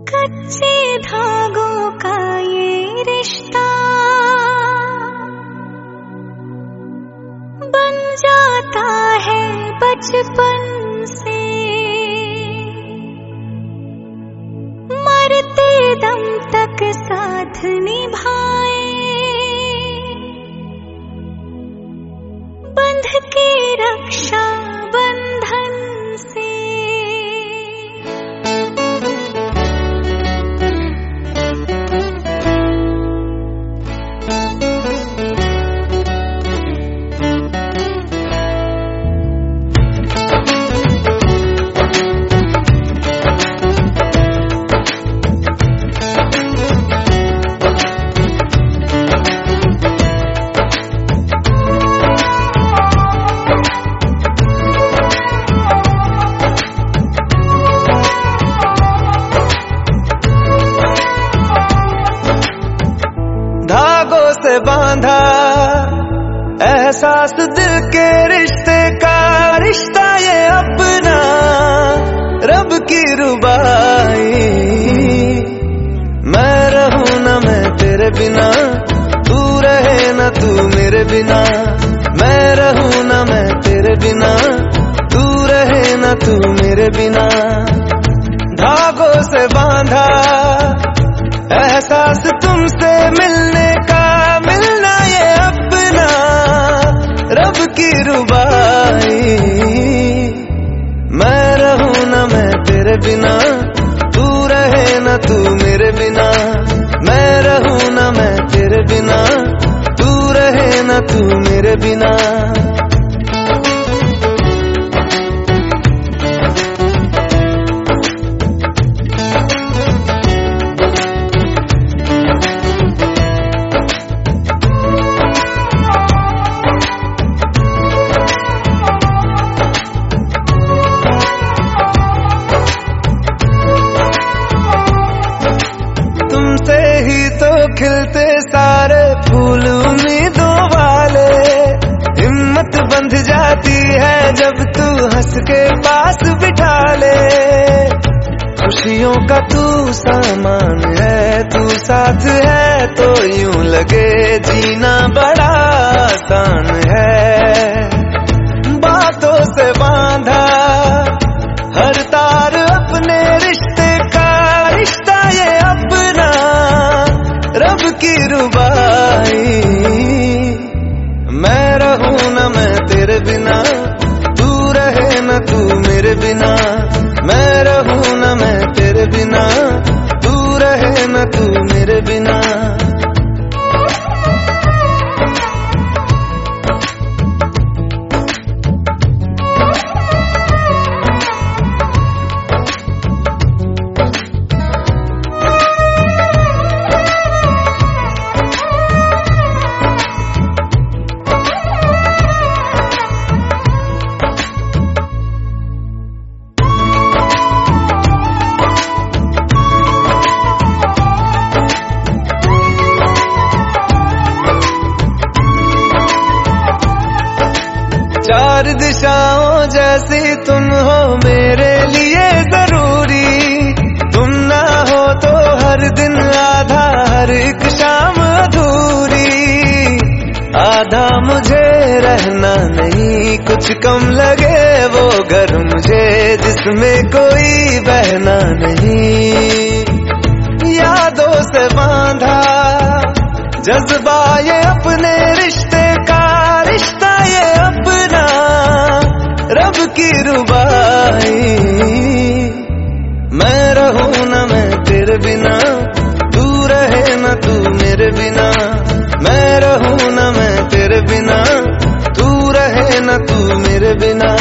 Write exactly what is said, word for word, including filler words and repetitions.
कच्चे धागों का ये रिश्ता बन जाता है बचपन से, मरते दम तक साथ निभाए बंध के रक्षा बंधन से। धागों से बांधा एहसास दिल के रिश्ते का, रिश्ता ये अपना रब की रुबाई। मैं रहूं ना मैं तेरे बिना, तू रहे ना तू मेरे बिना। मैं रहूं ना मैं तेरे बिना, तू रहे ना तू मेरे बिना। धागों से बांधा एहसास तुमसे मिलने का, मिलना ये अपना रब की रुबाई। मैं रहूं ना मैं तेरे बिना, तू रहे ना तू मेरे बिना। मैं रहूं ना मैं तेरे बिना, तू रहे ना तू मेरे बिना। तुमसे ही तो खिलते सारे फूल उम्मीदों वाले। हिम्मत बंध जाती है जब तू हंस के पास बिठा ले। खुशियों का तू सामान है, तू साथ है तो यूं लगे जीना बड़ा आसान है। बातों से बांधा हर तार अपने रिश्ते का, रिश्ता ये अपना रब की रुबाई। मैं रहूं ना मैं तेरे बिना, तू रहे ना तू मेरे बिना। मैं रहूं ना मैं तेरे बिना, तू रहे ना तू मेरे बिना। चार दिशाओं जैसी तुम हो मेरे लिए जरूरी। तुम ना हो तो हर दिन आधा, हर एक शाम अधूरी। आधा मुझे रहना नहीं, कुछ कम लगे वो घर मुझे जिसमें कोई बहना नहीं। यादों से बांधा जज्बा ये अपने रिश्ते का, रिश्ता ये अपना रब की रुबाई। मैं रहूं ना मैं तेरे बिना, तू रहे ना तू मेरे बिना। मैं रहूं ना मैं तेरे बिना, तू रहे ना तू मेरे बिना।